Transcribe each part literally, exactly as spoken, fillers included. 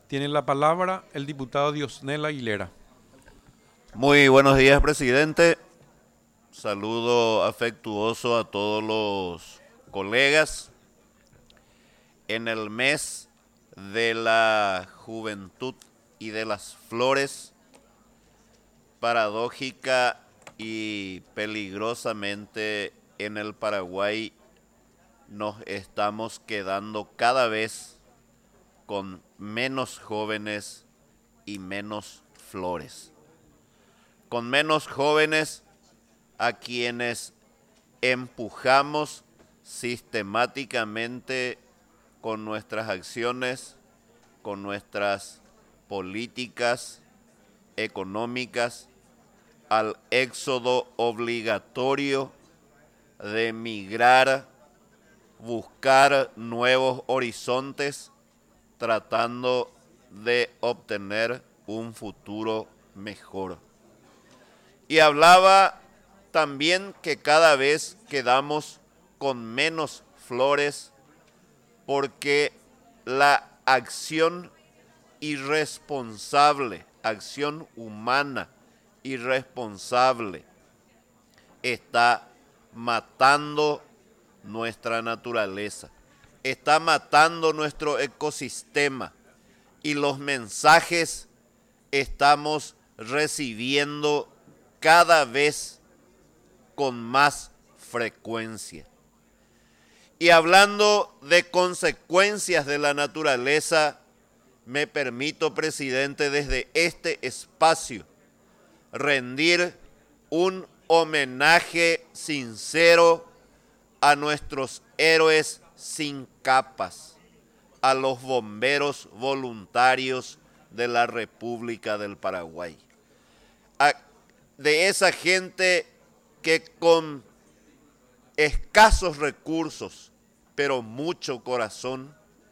Tiene la palabra el diputado Diosnel Aguilera. Muy buenos días, presidente. Saludo afectuoso a todos los colegas. En el mes de la juventud y de las flores, paradójica y peligrosamente en el Paraguay nos estamos quedando cada vez con menos jóvenes y menos flores. Con menos jóvenes a quienes empujamos sistemáticamente con nuestras acciones, con nuestras políticas económicas, al éxodo obligatorio de emigrar, buscar nuevos horizontes, tratando de obtener un futuro mejor. Y hablaba también que cada vez quedamos con menos flores porque la acción irresponsable, acción humana irresponsable, está matando nuestra naturaleza, está matando nuestro ecosistema y los mensajes estamos recibiendo cada vez con más frecuencia. Y hablando de consecuencias de la naturaleza, me permito, presidente, desde este espacio, rendir un homenaje sincero a nuestros héroes sin capas, a los bomberos voluntarios de la República del Paraguay, a, de esa gente que con escasos recursos, pero mucho corazón,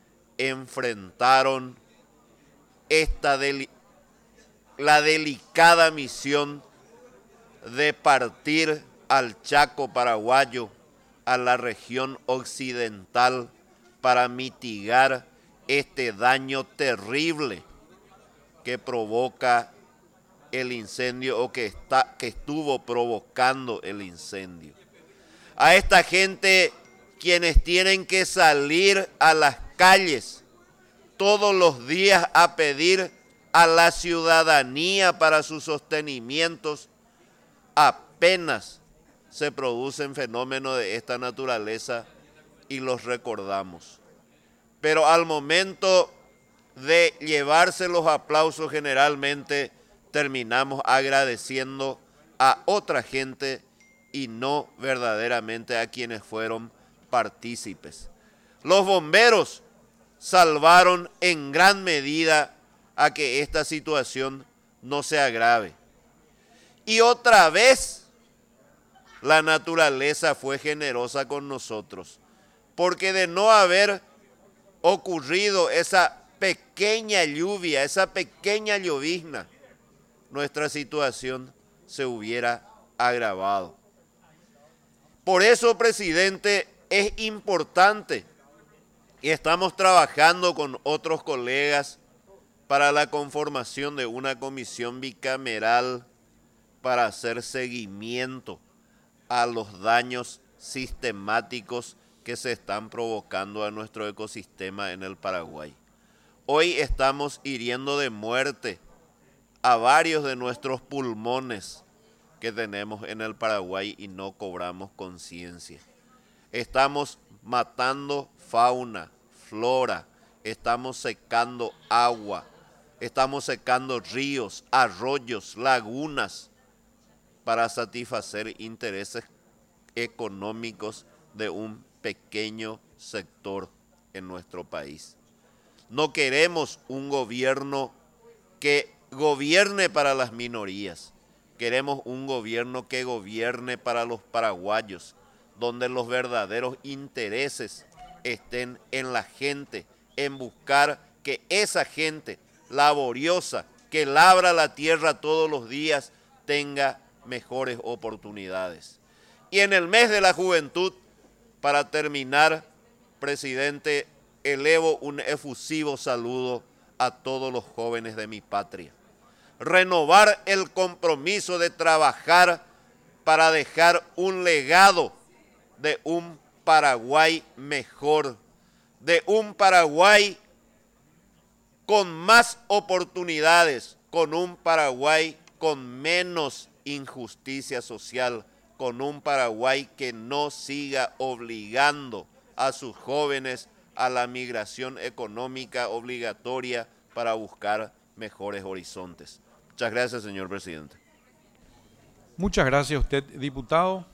enfrentaron esta deli- la delicada misión de partir al Chaco paraguayo, a la región occidental, para mitigar este daño terrible que provoca el incendio o que, está, que estuvo provocando el incendio. A esta gente, quienes tienen que salir a las calles todos los días a pedir a la ciudadanía para sus sostenimientos, apenas se producen fenómenos de esta naturaleza y los recordamos. Pero al momento de llevarse los aplausos, generalmente terminamos agradeciendo a otra gente y no verdaderamente a quienes fueron partícipes. Los bomberos salvaron en gran medida a que esta situación no se agrave. Y otra vez la naturaleza fue generosa con nosotros, porque de no haber ocurrido esa pequeña lluvia, esa pequeña llovizna, nuestra situación se hubiera agravado. Por eso, presidente, es importante y estamos trabajando con otros colegas para la conformación de una comisión bicameral para hacer seguimiento a los daños sistemáticos que se están provocando a nuestro ecosistema en el Paraguay. Hoy estamos hiriendo de muerte a varios de nuestros pulmones que tenemos en el Paraguay y no cobramos conciencia. Estamos matando fauna, flora, estamos secando agua, estamos secando ríos, arroyos, lagunas para satisfacer intereses económicos de un pequeño sector en nuestro país. No queremos un gobierno que gobierne para las minorías. Queremos un gobierno que gobierne para los paraguayos, donde los verdaderos intereses estén en la gente, en buscar que esa gente laboriosa, que labra la tierra todos los días, tenga mejores oportunidades. Y en el mes de la juventud, para terminar, presidente, elevo un efusivo saludo a todos los jóvenes de mi patria. Renovar el compromiso de trabajar para dejar un legado de un Paraguay mejor, de un Paraguay con más oportunidades, con un Paraguay con menos injusticia social, con un Paraguay que no siga obligando a sus jóvenes a la migración económica obligatoria para buscar mejores horizontes. Muchas gracias, señor presidente. Muchas gracias a usted, diputado.